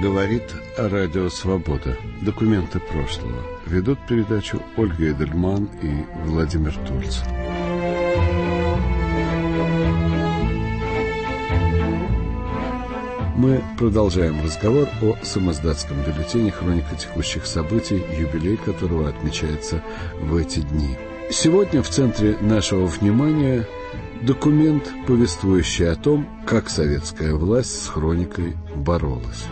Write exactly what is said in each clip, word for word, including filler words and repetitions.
Говорит Радио Свобода. Документы прошлого. Ведут передачу Ольга Эдельман и Владимир Тульц. Мы продолжаем разговор о самоздатском бюллетене «Хроника текущих событий», юбилей которого отмечается в эти дни. Сегодня в центре нашего внимания документ, повествующий о том, как советская власть с хроникой боролась.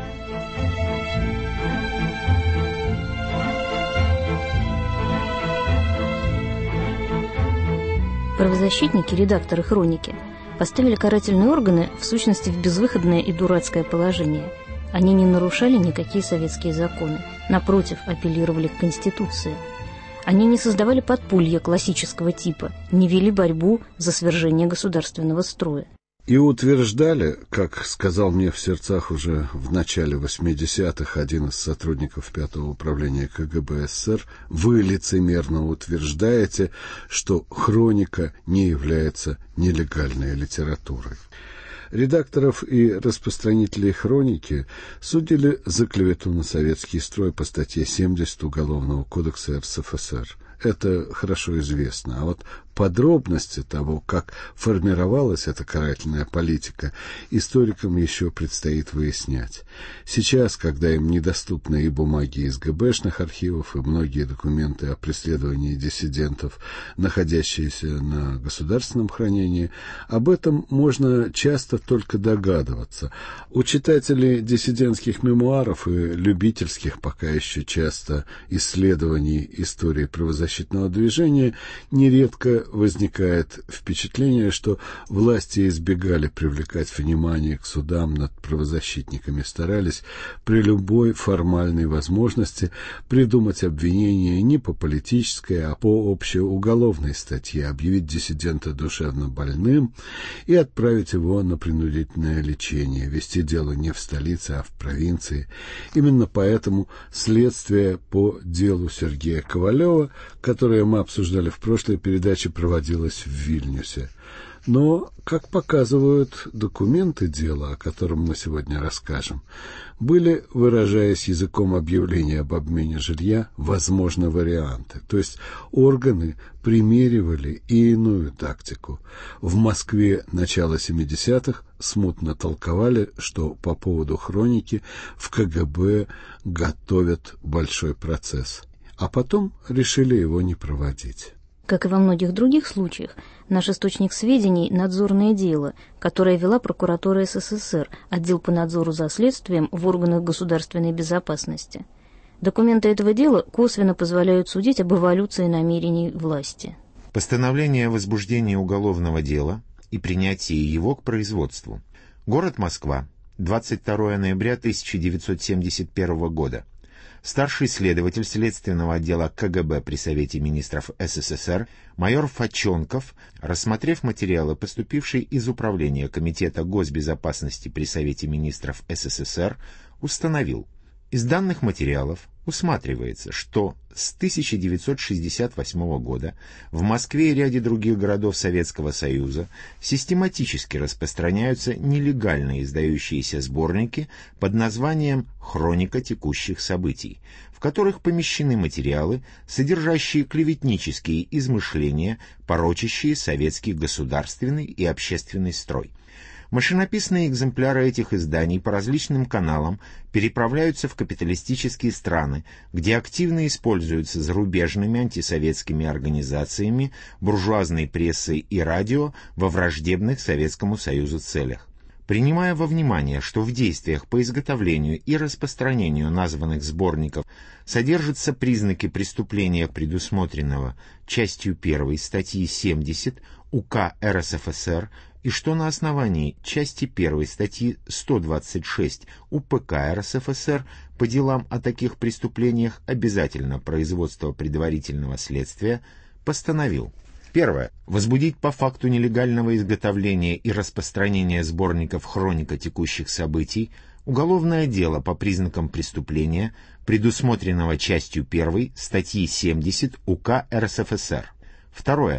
Правозащитники, редакторы «Хроники» поставили карательные органы, в сущности, в безвыходное и дурацкое положение. Они не нарушали никакие советские законы, напротив, апеллировали к Конституции. Они не создавали подполья классического типа, не вели борьбу за свержение государственного строя. И утверждали, как сказал мне в сердцах уже в начале восьмидесятых один из сотрудников пятого управления ка гэ бэ эс эс эр, вы лицемерно утверждаете, что хроника не является нелегальной литературой. Редакторов и распространителей хроники судили за клевету на советский строй по статье семьдесят Уголовного кодекса эр эс эф эс эр. Это хорошо известно. А вот подробности того, как формировалась эта карательная политика, историкам еще предстоит выяснять. Сейчас, когда им недоступны и бумаги из гэ бэ-шных архивов, и многие документы о преследовании диссидентов, находящиеся на государственном хранении, об этом можно часто только догадываться. У читателей диссидентских мемуаров и любительских пока еще часто исследований истории правозащитного движения нередко возникает впечатление, что власти избегали привлекать внимание к судам над правозащитниками, старались при любой формальной возможности придумать обвинение не по политической, а по общеуголовной статье, объявить диссидента душевно больным и отправить его на принудительное лечение, вести дело не в столице, а в провинции. Именно поэтому следствие по делу Сергея Ковалева, которое мы обсуждали в прошлой передаче, проводилось в Вильнюсе. Но, как показывают документы дела, о котором мы сегодня расскажем, были, выражаясь языком объявления об обмене жилья, возможны варианты. То есть органы примеривали и иную тактику. В Москве начала семидесятых смутно толковали, что по поводу хроники в ка гэ бэ готовят большой процесс, а потом решили его не проводить. Как и во многих других случаях, наш источник сведений – надзорное дело, которое вела прокуратура эс эс эс эр, отдел по надзору за следствием в органах государственной безопасности. Документы этого дела косвенно позволяют судить об эволюции намерений власти. Постановление о возбуждении уголовного дела и принятии его к производству. Город Москва, двадцать второго ноября тысяча девятьсот семьдесят первого года. Старший следователь следственного отдела ка гэ бэ при Совете министров эс эс эс эр майор Фачонков, рассмотрев материалы, поступившие из Управления Комитета госбезопасности при Совете министров эс эс эс эр, установил: из данных материалов усматривается, что с тысяча девятьсот шестьдесят восьмого года в Москве и ряде других городов Советского Союза систематически распространяются нелегально издающиеся сборники под названием «Хроника текущих событий», в которых помещены материалы, содержащие клеветнические измышления, порочащие советский государственный и общественный строй. Машинописные экземпляры этих изданий по различным каналам переправляются в капиталистические страны, где активно используются зарубежными антисоветскими организациями, буржуазной прессой и радио во враждебных Советскому Союзу целях. Принимая во внимание, что в действиях по изготовлению и распространению названных сборников содержатся признаки преступления, предусмотренного частью первой статьи семьдесят УК эр эс эф эс эр, и что на основании части первой статьи сто двадцать шесть у пэ ка эр эс эф эс эр по делам о таких преступлениях обязательно производство предварительного следствия, постановил: первое. Возбудить по факту нелегального изготовления и распространения сборников «Хроника текущих событий» уголовное дело по признакам преступления, предусмотренного частью первой статьи семьдесят УК эр эс эф эс эр. Второе.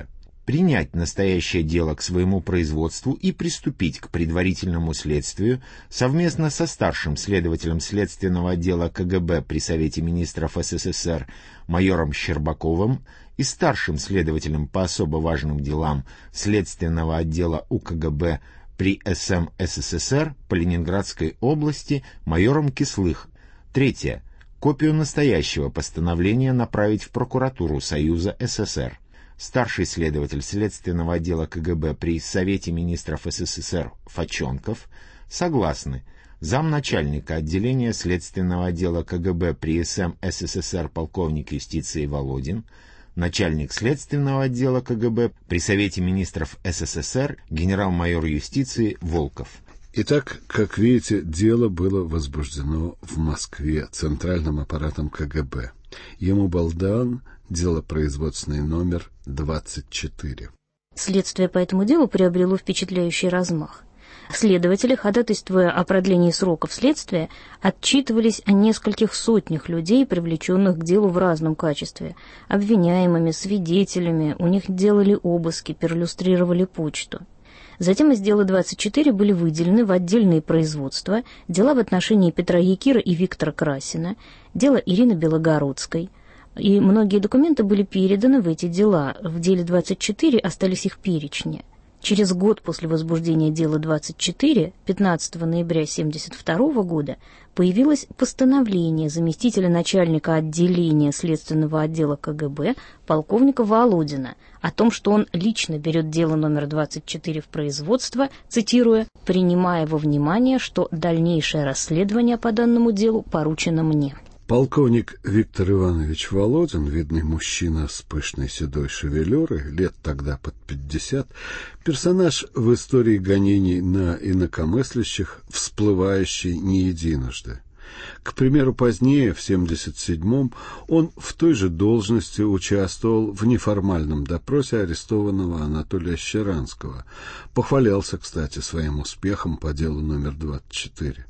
принять настоящее дело к своему производству и приступить к предварительному следствию совместно со старшим следователем следственного отдела КГБ при Совете министров СССР майором Щербаковым и старшим следователем по особо важным делам следственного отдела УКГБ при СМ СССР по Ленинградской области майором Кислых. Третье. Копию настоящего постановления направить в прокуратуру Союза СССР. Старший следователь следственного отдела КГБ при Совете министров СССР Фачонков согласны. Замначальника отделения следственного отдела КГБ при СМ СССР полковник юстиции Володин, начальник следственного отдела КГБ при Совете министров СССР генерал-майор юстиции Волков. Итак, как видите, дело было возбуждено в Москве центральным аппаратом КГБ. Ему был дан делопроизводственный номер двадцать четыре. Следствие по этому делу приобрело впечатляющий размах. Следователи, ходатайствуя о продлении сроков следствия, отчитывались о нескольких сотнях людей, привлеченных к делу в разном качестве. Обвиняемыми, свидетелями, у них делали обыски, перлюстрировали почту. Затем из дела двадцать четыре были выделены в отдельные производства дела в отношении Петра Якира и Виктора Красина, дело Ирины Белогородской, и многие документы были переданы в эти дела. В деле двадцать четыре остались их перечни. Через год после возбуждения дела двадцать четыре, пятнадцатого ноября тысяча девятьсот семьдесят второго года, появилось постановление заместителя начальника отделения следственного отдела КГБ полковника Володина о том, что он лично берет дело номер двадцать четыре в производство, цитируя, «принимая во внимание, что дальнейшее расследование по данному делу поручено мне». Полковник Виктор Иванович Володин, видный мужчина с пышной седой шевелюрой, лет тогда под пятьдесят, персонаж в истории гонений на инакомыслящих, всплывающий не единожды. К примеру, позднее, в семьдесят седьмом, он в той же должности участвовал в неформальном допросе арестованного Анатолия Щеранского. Похвалялся, кстати, своим успехом по делу номер двадцать четыре.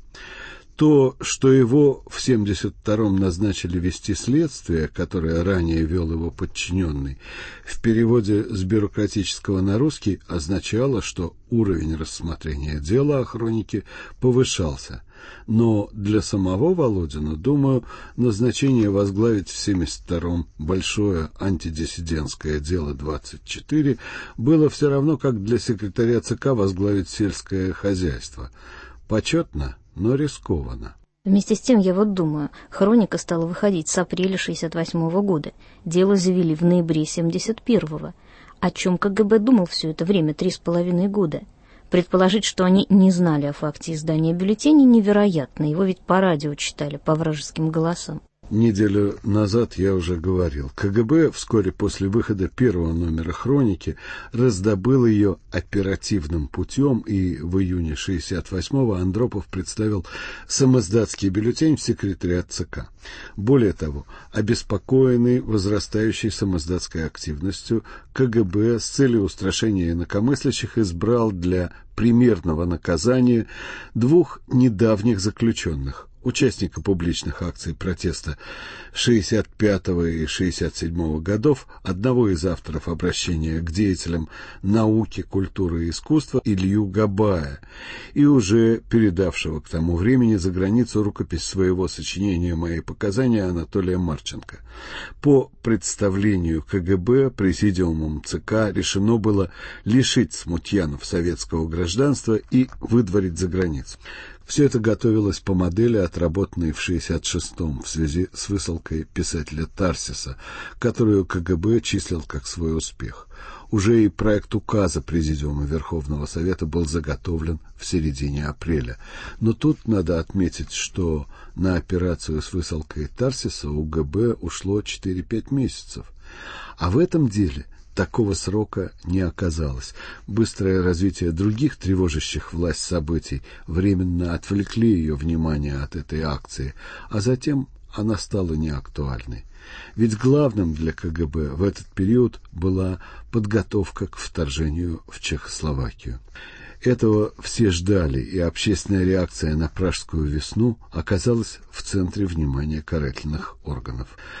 То, что его в семьдесят втором назначили вести следствие, которое ранее вел его подчиненный, в переводе с бюрократического на русский означало, что уровень рассмотрения дела о хронике повышался. Но для самого Володина, думаю, назначение возглавить в семьдесят втором большое антидиссидентское дело двадцать четыре было все равно, как для секретаря ЦК возглавить сельское хозяйство. Почетно, но рискованно. Вместе с тем, я вот думаю, хроника стала выходить с апреля шестьдесят восьмого года. Дело завели в ноябре семьдесят первого. О чем КГБ думал все это время, три с половиной года? Предположить, что они не знали о факте издания бюллетеней, невероятно. Его ведь по радио читали, по вражеским голосам. Неделю назад я уже говорил, КГБ вскоре после выхода первого номера «Хроники» раздобыл ее оперативным путем, и в июне шестьдесят восьмого Андропов представил самиздатский бюллетень в секретариат ЦК. Более того, обеспокоенный возрастающей самиздатской активностью, КГБ с целью устрашения инакомыслящих избрал для примерного наказания двух недавних заключенных, участника публичных акций протеста шестьдесят пятого и шестьдесят седьмого годов, одного из авторов обращения к деятелям науки, культуры и искусства Илью Габая, и уже передавшего к тому времени за границу рукопись своего сочинения «Мои показания» Анатолия Марченко. По представлению КГБ президиумом ЦК решено было лишить смутьянов советского гражданства и выдворить за границу. Все это готовилось по модели, отработанной в шестьдесят шестом в связи с высылкой писателя Тарсиса, которую КГБ числил как свой успех. Уже и проект указа Президиума Верховного Совета был заготовлен в середине апреля. Но тут надо отметить, что на операцию с высылкой Тарсиса у ГБ ушло четыре-пять месяцев. А в этом деле такого срока не оказалось. Быстрое развитие других тревожащих власть событий временно отвлекли ее внимание от этой акции, а затем она стала неактуальной. Ведь главным для КГБ в этот период была подготовка к вторжению в Чехословакию. Этого все ждали, и общественная реакция на Пражскую весну оказалась в центре внимания карательных органов.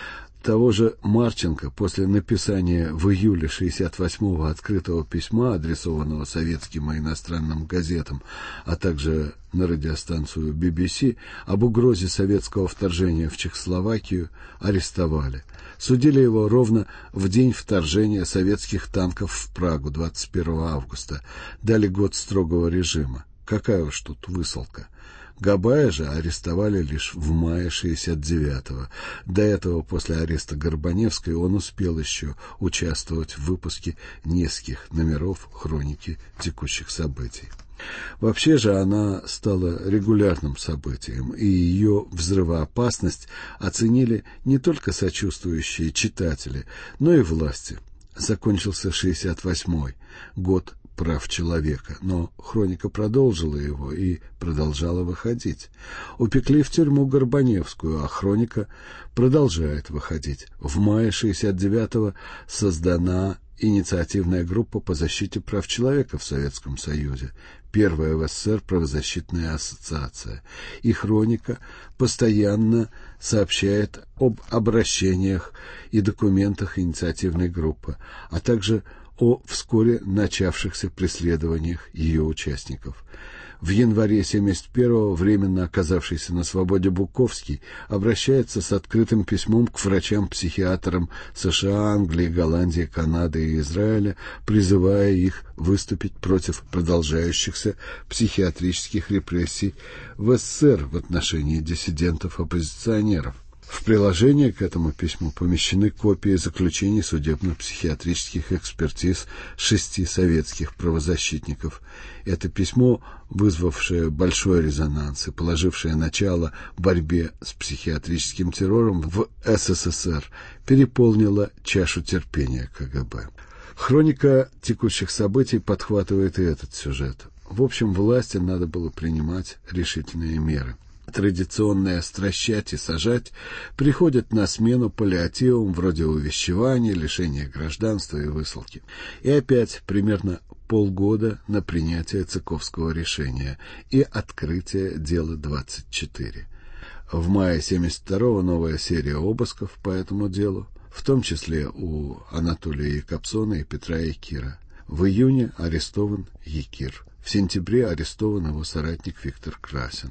того же Марченко после написания в июле шестьдесят восьмого открытого письма, адресованного советским и иностранным газетам, а также на радиостанцию би би си, об угрозе советского вторжения в Чехословакию, арестовали. Судили его ровно в день вторжения советских танков в Прагу, двадцать первого августа. Дали год строгого режима. Какая уж тут высылка. Габая же арестовали лишь в мае шестьдесят девятого. До этого, после ареста Горбаневской, он успел еще участвовать в выпуске нескольких номеров хроники текущих событий. Вообще же она стала регулярным событием, и ее взрывоопасность оценили не только сочувствующие читатели, но и власти. Закончился шестьдесят восьмой, год прав человека, но хроника продолжила его и продолжала выходить. Упекли в тюрьму Горбаневскую, а хроника продолжает выходить. В мае шестьдесят девятого создана инициативная группа по защите прав человека в Советском Союзе, первая в эс эс эс эр правозащитная ассоциация. И хроника постоянно сообщает об обращениях и документах инициативной группы, а также о вскоре начавшихся преследованиях ее участников. В январе семьдесят первого временно оказавшийся на свободе Буковский обращается с открытым письмом к врачам-психиатрам США, Англии, Голландии, Канады и Израиля, призывая их выступить против продолжающихся психиатрических репрессий в эс эс эс эр в отношении диссидентов-оппозиционеров. В приложение к этому письму помещены копии заключений судебно-психиатрических экспертиз шести советских правозащитников. Это письмо, вызвавшее большой резонанс и положившее начало борьбе с психиатрическим террором в эс эс эс эр, переполнило чашу терпения ка гэ бэ. Хроника текущих событий подхватывает и этот сюжет. В общем, власти надо было принимать решительные меры. Традиционное «стращать» и «сажать» приходят на смену паллиативам вроде увещевания, лишения гражданства и высылки. И опять примерно полгода на принятие Цыковского решения и открытие дела двадцать четыре. В мае семьдесят второго новая серия обысков по этому делу, в том числе у Анатолия Якобсона и Петра Якира. В июне арестован Якир. В сентябре арестован его соратник Виктор Красин.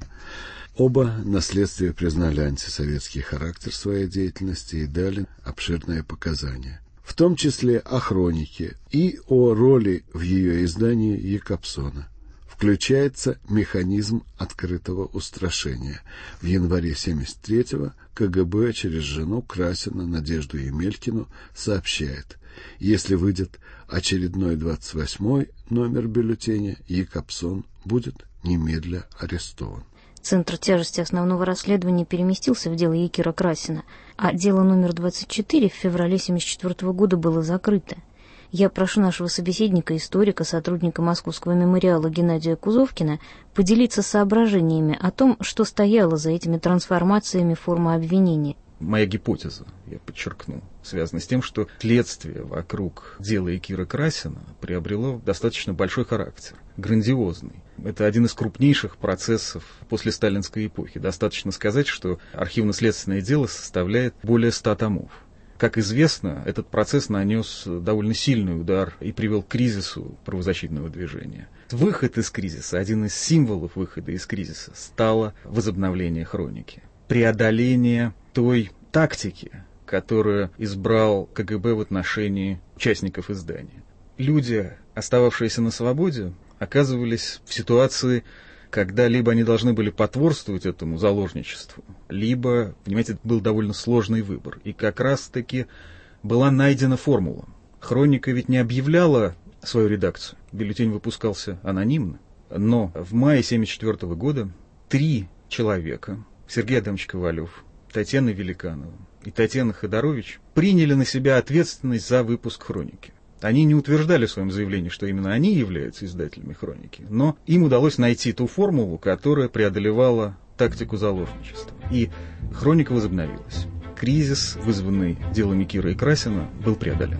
Оба на следствии признали антисоветский характер своей деятельности и дали обширные показания, в том числе о хронике и о роли в ее издании Якобсона. Включается механизм открытого устрашения. В январе семьдесят третьего ка гэ бэ через жену Красина Надежду Емелькину сообщает: если выйдет очередной двадцать восьмой номер бюллетеня, Якобсон будет немедля арестован. Центр тяжести основного расследования переместился в дело Якира Красина, а дело номер двадцать четыре в феврале семьдесят четвёртого года было закрыто. Я прошу нашего собеседника, историка, сотрудника Московского мемориала Геннадия Кузовкина поделиться соображениями о том, что стояло за этими трансформациями формы обвинения. Моя гипотеза, я подчеркну, связана с тем, что следствие вокруг дела Якира Красина приобрело достаточно большой характер, грандиозный. Это один из крупнейших процессов после сталинской эпохи. Достаточно сказать, что архивно-следственное дело составляет более ста томов. Как известно, этот процесс нанес довольно сильный удар и привел к кризису правозащитного движения. Выход из кризиса, один из символов выхода из кризиса, стало возобновление хроники. Преодоление той тактики, которую избрал ка гэ бэ в отношении участников издания. Люди, остававшиеся на свободе, оказывались в ситуации, когда либо они должны были потворствовать этому заложничеству, либо, понимаете, был довольно сложный выбор. И как раз-таки была найдена формула. Хроника ведь не объявляла свою редакцию, бюллетень выпускался анонимно. Но в мае семьдесят четвёртого года три человека, Сергей Адамович Ковалев, Татьяна Великанова и Татьяна Ходорович, приняли на себя ответственность за выпуск хроники. Они не утверждали в своем заявлении, что именно они являются издателями хроники, но им удалось найти ту формулу, которая преодолевала тактику заложничества. И хроника возобновилась. Кризис, вызванный делом Якира и Красина, был преодолен.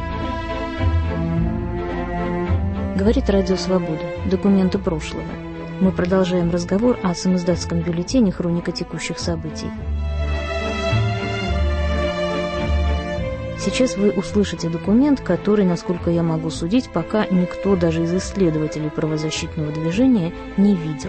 Говорит Радио Свобода. Документы прошлого. Мы продолжаем разговор о самиздатском бюллетене «Хроника текущих событий». Сейчас вы услышите документ, который, насколько я могу судить, пока никто даже из исследователей правозащитного движения не видел.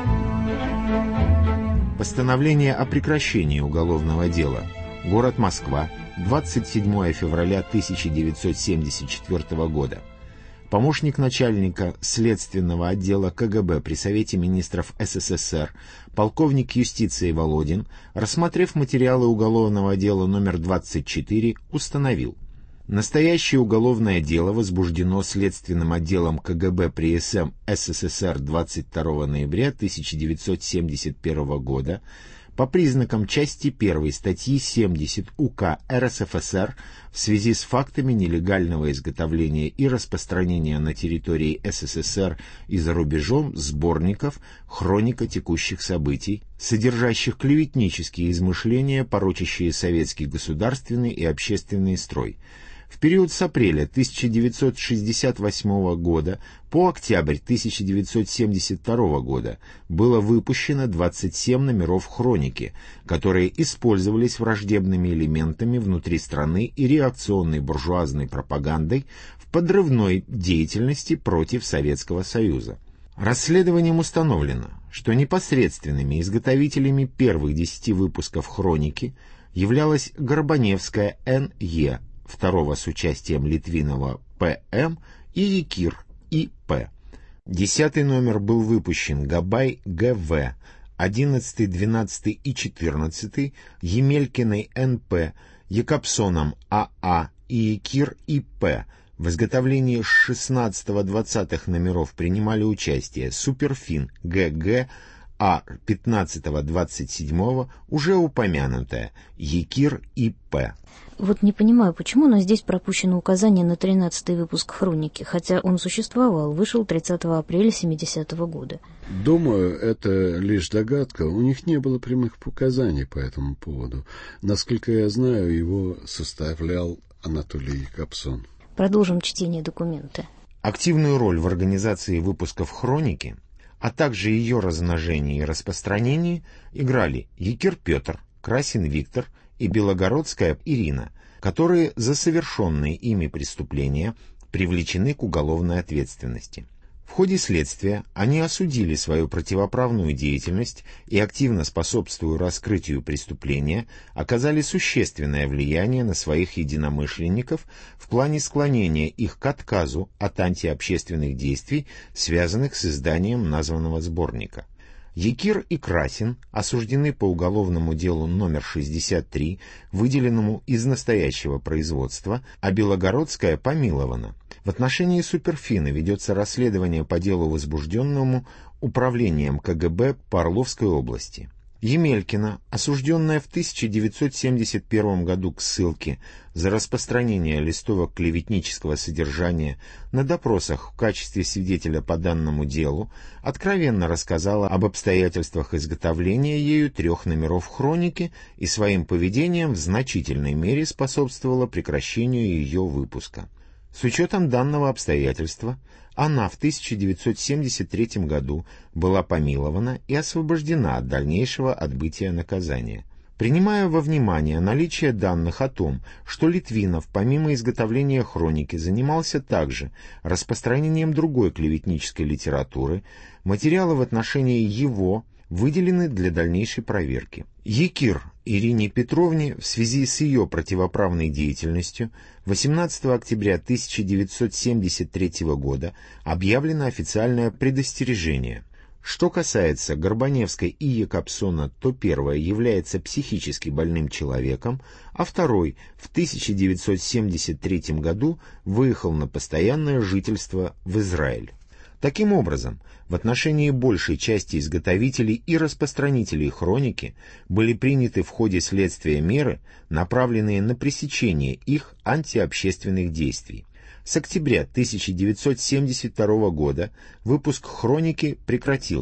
Постановление о прекращении уголовного дела. Город Москва, двадцать седьмое февраля тысяча девятьсот семьдесят четвёртого года. Помощник начальника следственного отдела ка гэ бэ при Совете министров эс эс эс эр, полковник юстиции Володин, рассмотрев материалы уголовного дела номер двадцать четыре, установил: настоящее уголовное дело возбуждено следственным отделом ка гэ бэ при эс эм эс эс эс эр двадцать второго ноября тысяча девятьсот семьдесят первого года по признакам части первой статьи семьдесят у ка эр эс эф эс эр в связи с фактами нелегального изготовления и распространения на территории эс эс эс эр и за рубежом сборников «Хроника текущих событий», содержащих клеветнические измышления, порочащие советский государственный и общественный строй. В период с апреля тысяча девятьсот шестьдесят восьмого года по октябрь тысяча девятьсот семьдесят второго года было выпущено двадцать семь номеров «Хроники», которые использовались враждебными элементами внутри страны и реакционной буржуазной пропагандой в подрывной деятельности против Советского Союза. Расследованием установлено, что непосредственными изготовителями первых десяти выпусков «Хроники» являлась Горбаневская эн е, второго с участием Литвинова пэ эм и Якир и пэ. Десятый номер был выпущен Габай гэ вэ, одиннадцатый, двенадцатый и четырнадцатый Емелькиной эн пэ, Якобсоном а а и Якир и пэ. В изготовлении шестнадцатого-двадцатых номеров принимали участие Суперфин гэ гэ, а пятнадцатого-двадцать седьмого уже упомянутая Якир и пэ. Вот не понимаю, почему, но здесь пропущено указание на тринадцатый выпуск «Хроники», хотя он существовал, вышел тридцатого апреля семидесятого года. Думаю, это лишь догадка. У них не было прямых показаний по этому поводу. Насколько я знаю, его составлял Анатолий Якобсон. Продолжим чтение документа. Активную роль в организации выпусков «Хроники», а также ее размножении и распространении играли Якир Петр, Красин Виктор и Белогородская Ирина, которые за совершенные ими преступления привлечены к уголовной ответственности. В ходе следствия они осудили свою противоправную деятельность и, активно способствуя раскрытию преступления, оказали существенное влияние на своих единомышленников в плане склонения их к отказу от антиобщественных действий, связанных с изданием названного сборника. Якир и Красин осуждены по уголовному делу номер шестьдесят три, выделенному из настоящего производства, а Белогородская помилована. В отношении Суперфина ведется расследование по делу, возбужденному управлением ка гэ бэ по Орловской области. Емелькина, осужденная в тысяча девятьсот семьдесят первом году к ссылке за распространение листовок клеветнического содержания, на допросах в качестве свидетеля по данному делу откровенно рассказала об обстоятельствах изготовления ею трех номеров «Хроники» и своим поведением в значительной мере способствовала прекращению ее выпуска. С учетом данного обстоятельства, она в тысяча девятьсот семьдесят третьем году была помилована и освобождена от дальнейшего отбытия наказания. Принимая во внимание наличие данных о том, что Литвинов помимо изготовления «Хроники» занимался также распространением другой клеветнической литературы, материалы в отношении его выделены для дальнейшей проверки. Якир Ирине Петровне в связи с ее противоправной деятельностью восемнадцатого октября тысяча девятьсот семьдесят третьего года объявлено официальное предостережение. Что касается Горбаневской и Якобсона, то первая является психически больным человеком, а второй в тысяча девятьсот семьдесят третьем году выехал на постоянное жительство в Израиль. Таким образом, в отношении большей части изготовителей и распространителей «Хроники» были приняты в ходе следствия меры, направленные на пресечение их антиобщественных действий. С октября тысяча девятьсот семьдесят второго года выпуск «Хроники» прекратился.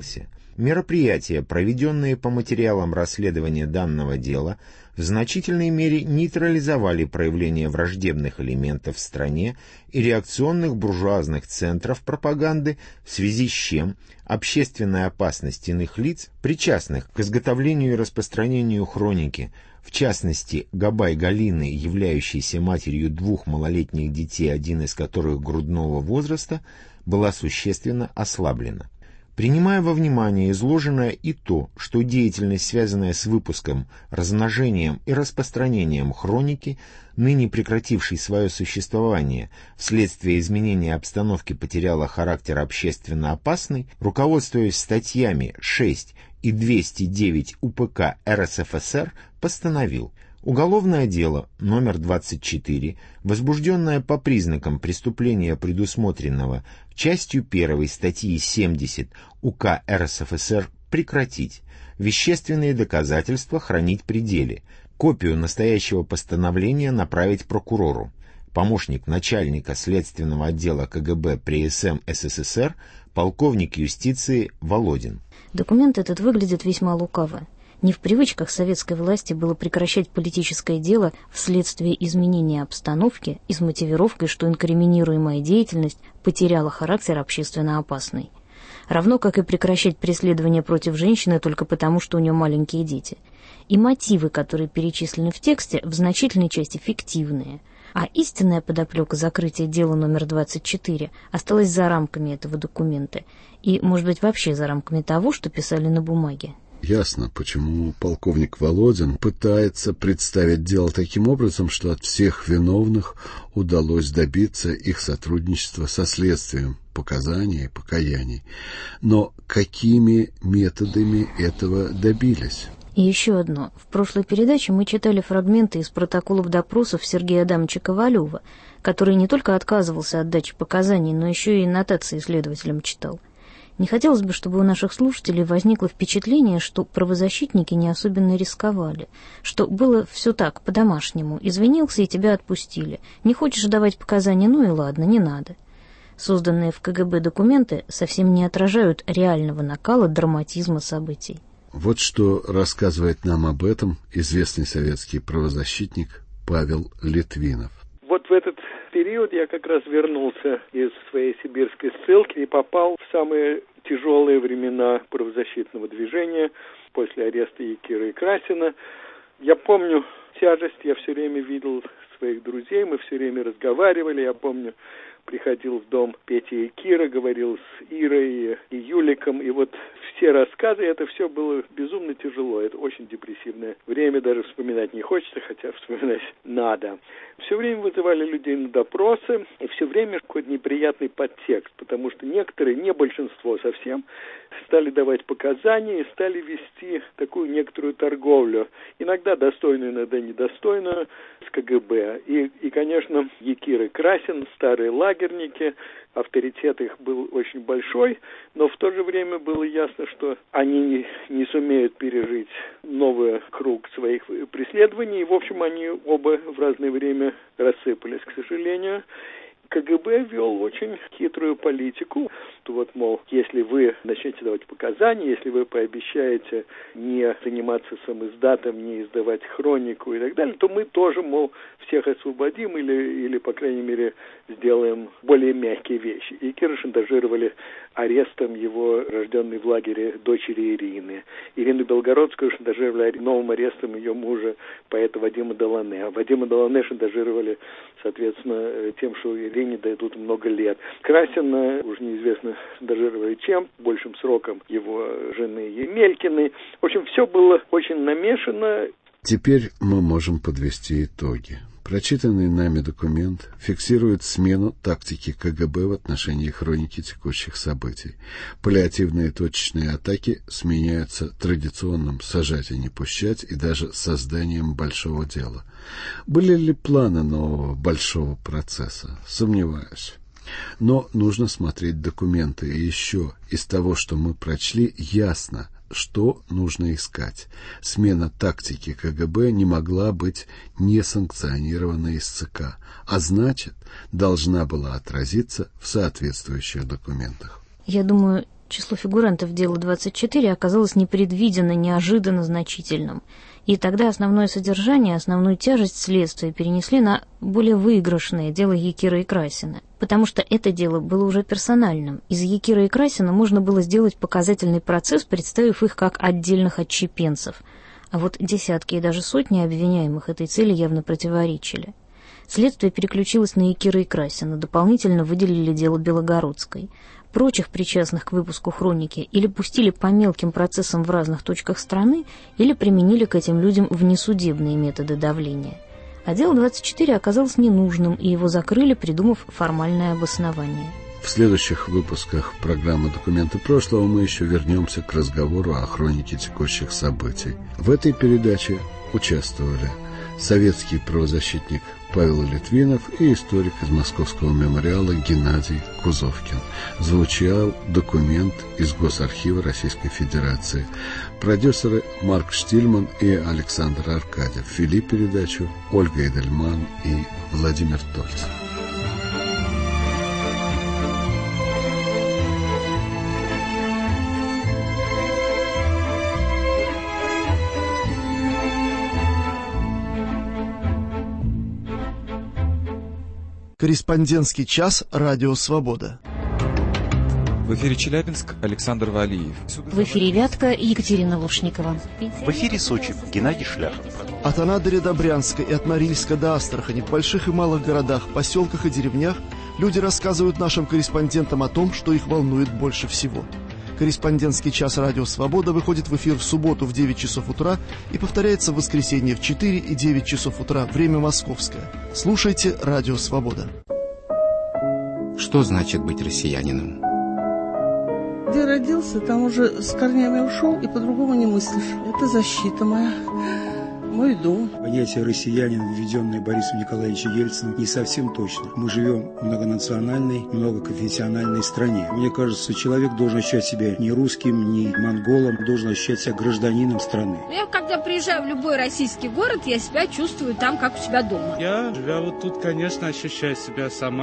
Мероприятия, проведенные по материалам расследования данного дела, в значительной мере нейтрализовали проявление враждебных элементов в стране и реакционных буржуазных центров пропаганды, в связи с чем общественная опасность иных лиц, причастных к изготовлению и распространению хроники, в частности Габай Галины, являющейся матерью двух малолетних детей, один из которых грудного возраста, была существенно ослаблена. Принимая во внимание изложенное и то, что деятельность, связанная с выпуском, размножением и распространением хроники, ныне прекратившей свое существование, вследствие изменения обстановки потеряла характер общественно опасный, руководствуясь статьями шесть и двести девять УПК эр эс эф эс эр, постановил: уголовное дело номер двадцать четыре, возбужденное по признакам преступления, предусмотренного частью первой статьи семьдесят УК эр эс эф эс эр, прекратить. Вещественные доказательства хранить при деле. Копию настоящего постановления направить прокурору. Помощник начальника следственного отдела ка гэ бэ при эс эм эс эс эс эр, полковник юстиции Володин. Документ этот выглядит весьма лукаво. Не в привычках советской власти было прекращать политическое дело вследствие изменения обстановки и с мотивировкой, что инкриминируемая деятельность потеряла характер общественно опасный. Равно как и прекращать преследование против женщины только потому, что у нее маленькие дети. И мотивы, которые перечислены в тексте, в значительной части фиктивные. А истинная подоплека закрытия дела номер двадцать четыре осталась за рамками этого документа. И, может быть, вообще за рамками того, что писали на бумаге. Ясно, почему полковник Володин пытается представить дело таким образом, что от всех виновных удалось добиться их сотрудничества со следствием, показаний и покаяний. Но какими методами этого добились? И еще одно. В прошлой передаче мы читали фрагменты из протоколов допросов Сергея Адамовича Ковалева, который не только отказывался от дачи показаний, но еще и нотации следователям читал. Не хотелось бы, чтобы у наших слушателей возникло впечатление, что правозащитники не особенно рисковали, что было все так, по-домашнему, извинился и тебя отпустили. Не хочешь давать показания, ну и ладно, не надо. Созданные в ка гэ бэ документы совсем не отражают реального накала драматизма событий. Вот что рассказывает нам об этом известный советский правозащитник Павел Литвинов. Вот в этот период я как раз вернулся из своей сибирской ссылки и попал в самые тяжелые времена правозащитного движения после ареста Якиры и Красина. Я помню тяжесть, я все время видел своих друзей, мы все время разговаривали, я помню, приходил в дом Пети и Кира, говорил с Ирой и Юликом, и вот все рассказы, это все было безумно тяжело, это очень депрессивное время, даже вспоминать не хочется, хотя вспоминать надо. Все время вызывали людей на допросы, и все время какой-то неприятный подтекст, потому что некоторые, не большинство совсем, стали давать показания и стали вести такую некоторую торговлю, иногда достойную, иногда недостойную, с ка гэ бэ. И, и конечно, Якир и Красин, старые лагерники, авторитет их был очень большой, но в то же время было ясно, что они не, не сумеют пережить новый круг своих преследований, и, в общем, они оба в разное время рассыпались, к сожалению. ка гэ бэ вел очень хитрую политику. Вот, мол, если вы начнете давать показания, если вы пообещаете не заниматься самоиздатом, не издавать хронику и так далее, то мы тоже, мол, всех освободим или, или по крайней мере, сделаем более мягкие вещи. И Кира шантажировали арестом его рожденной в лагере дочери Ирины. Ирину Белгородскую шантажировали новым арестом ее мужа, поэта Вадима Делане. А Вадима Делане шантажировали, соответственно, тем, что Ирине дадут много лет. Красина, уж неизвестно, шантажировали чем, большим сроком его жены Емелькиной. В общем, все было очень намешано. Теперь мы можем подвести итоги. Прочитанный нами документ фиксирует смену тактики ка гэ бэ в отношении хроники текущих событий. Паллиативные точечные атаки сменяются традиционным «сажать и не пущать» и даже созданием большого дела. Были ли планы нового большого процесса? Сомневаюсь. Но нужно смотреть документы. И еще из того, что мы прочли, ясно, что нужно искать. Смена тактики ка гэ бэ не могла быть не санкционирована из ЦК, а значит, должна была отразиться в соответствующих документах. Я думаю, Число фигурантов дела двадцать четыре оказалось непредвиденно, неожиданно значительным. И тогда основное содержание, основную тяжесть следствия перенесли на более выигрышное дело Якира и Красина. Потому что это дело было уже персональным. Из Якира и Красина можно было сделать показательный процесс, представив их как отдельных отщепенцев. А вот десятки и даже сотни обвиняемых этой цели явно противоречили. Следствие переключилось на Якира и Красина, дополнительно выделили дело Белогородской. Прочих причастных к выпуску хроники или пустили по мелким процессам в разных точках страны, или применили к этим людям внесудебные методы давления. А дело двадцать четыре оказалось ненужным, и его закрыли, придумав формальное обоснование. В следующих выпусках программы «Документы прошлого» мы еще вернемся к разговору о хронике текущих событий. В этой передаче участвовали советский правозащитник Павел Литвинов и историк из Московского мемориала Геннадий Кузовкин. Звучал документ из Госархива Российской Федерации. Продюсеры Марк Штильман и Александр Аркадьев. Вели передачу Ольга Эдельман и Владимир Тольц. Корреспондентский час «Радио Свобода». В эфире Челябинск, Александр Валиев. В эфире Вятка, Екатерина Лушникова. В эфире Сочи, Геннадий Шляхов. От Анадыря до Брянска и от Норильска до Астрахани, в больших и малых городах, поселках и деревнях люди рассказывают нашим корреспондентам о том, что их волнует больше всего. Корреспондентский час «Радио Свобода» выходит в эфир в субботу в девять часов утра и повторяется в воскресенье в четыре и девять часов утра, время московское. Слушайте «Радио Свобода». Что значит быть россиянином? Где родился, там уже с корнями ушел и по-другому не мыслишь. Это защита моя, мой дом. Понятие «россиянин», введенное Борисом Николаевичем Ельциным, не совсем точно. Мы живем в многонациональной, многоконфессиональной стране. Мне кажется, человек должен ощущать себя не русским, не монголом, должен ощущать себя гражданином страны. Я, когда приезжаю в любой российский город, я себя чувствую там, как у себя дома. Я, живя вот тут, конечно, ощущаю себя сама